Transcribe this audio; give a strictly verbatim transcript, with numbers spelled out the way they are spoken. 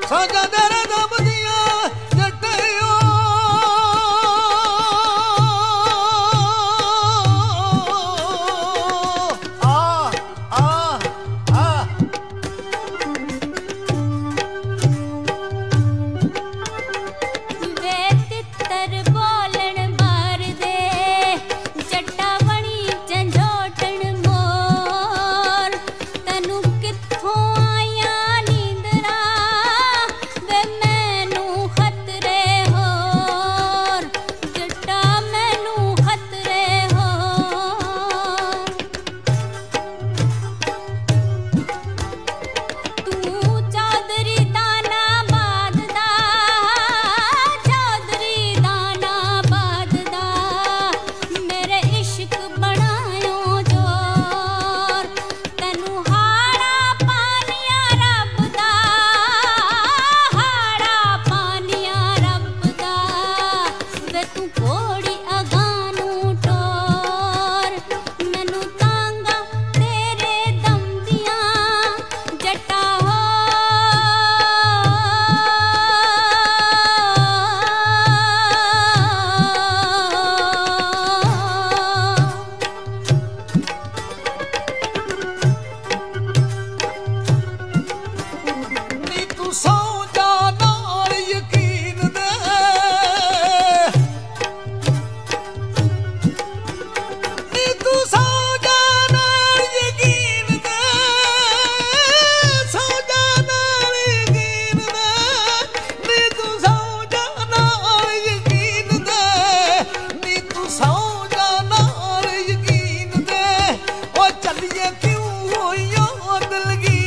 ਸਾਂਝਾਂ ਤੇਰੇ ਦਬਦੀਆਂ ਜੱਟਿਓ ਆ ਆ ਆ ਵੇ ਤਿੱਤਰ ਬੋਲਣ ਮਾਰਦੇ ਜੱਟਾ ਬਣੀ ਝੰਜੋਟਣ ਮੋਰ ਤੈਨੂੰ ਕਿੱਥੋਂ ਆਈਆਂ ਨੀਂਦਰਾਂ ਵੇ ਮੈਨੂੰ ਖਤਰੇ ਹੋਰ ਜੱਟਾ ਮੈਨੂੰ ਖਤਰੇ ਹੋਰ ਤੂੰ ਚੌਧਰੀ ਦਾਨਾ ਬਾਦਦਾ ਚੌਧਰੀ ਦਾਨਾ ਬਾਦਦਾ ਮੇਰੇ ਇਸ਼ਕ ਬਣਾਇਓ ਜੋਰ ਤੈਨੂੰ ਹਾੜਾ ਪਾਣੀਆਂ ਰੱਬ ਦਾ ਹਾੜਾ ਪਾਣੀਆਂ ਰੱਬ ਦਾ ਵੇ ਤੂੰ ਘੋੜੀ ਅਗਾਂ ਨੂੰ ਟੋਰ ਮੈਨੂੰ ਤਾਂਗਾ ਤੇਰੇ ਦਮ ਦੀਆਂ ਜੱਟਾ ਹੋ ਨੀ ਤੂੰ ਸੌਂ ਜਾ ਨਾਲ ਯਕੀਨ ਦੇ ਨੀ ਤੂੰ ਸੌਂ ਜਾ ਨਾਲ ਯਕੀਨ ਦੇ ਸੌਂ ਜਾ ਨਾਲ ਯਕੀਨ ਦੇ ਨੀ ਤੂੰ ਸੌਂ ਜਾ ਨਾਲ ਯਕੀਨ ਦੇ ਨੀ ਤੂੰ ਸੌਂ ਜਾ ਨਾਲ ਯਕੀਨ ਦੇ ਉਹ ਚੱਲੀਏ ਕਿਉਂ ਹੋਈਆਂ ਦਿਲਗੀ